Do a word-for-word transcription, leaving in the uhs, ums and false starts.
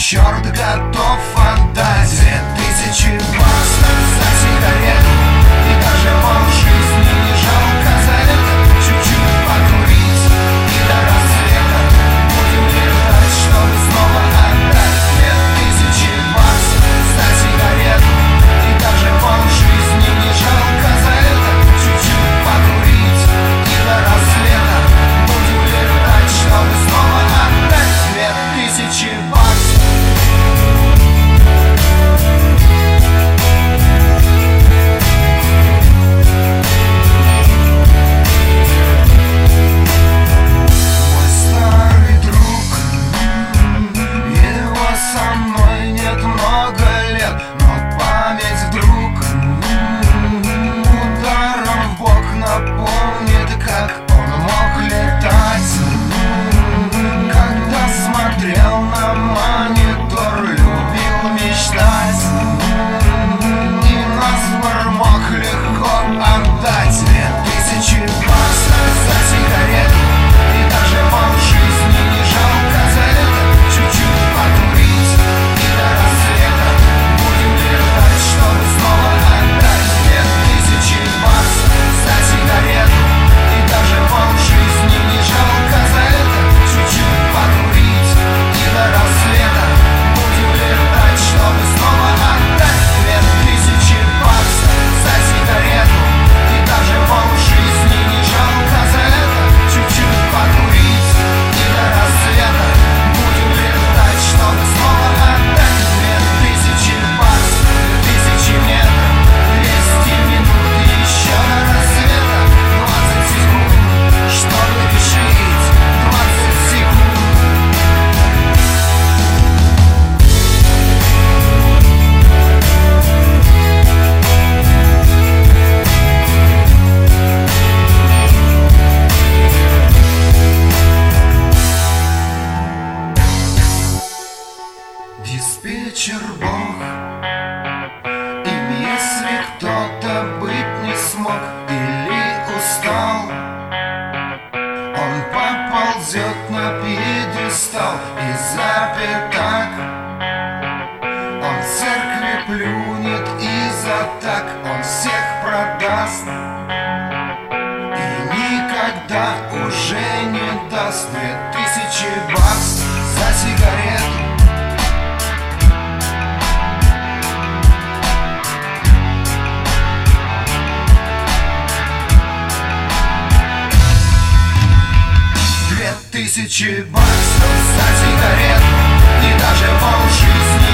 черт готов отдать две тысячи баксов за сигарету. И даже полжизни не жалко за это. Чуть-чуть покурить и до рассвета будем летать, чтобы снова отдать две тысячи баксов за сигарету. И даже полжизни не жалко за это. Чуть-чуть покурить и до рассвета будем летать, чтобы снова отдать две тысячи баксов. Диспетчер Бог, им если кто-то быть не смог или устал, он поползет на пьедестал и запятак. Он в церкви плюнет и за так он всех продаст и никогда уже не даст две тысячи баксов за сигарету. Тысячи баксов за сигарету и даже полжизни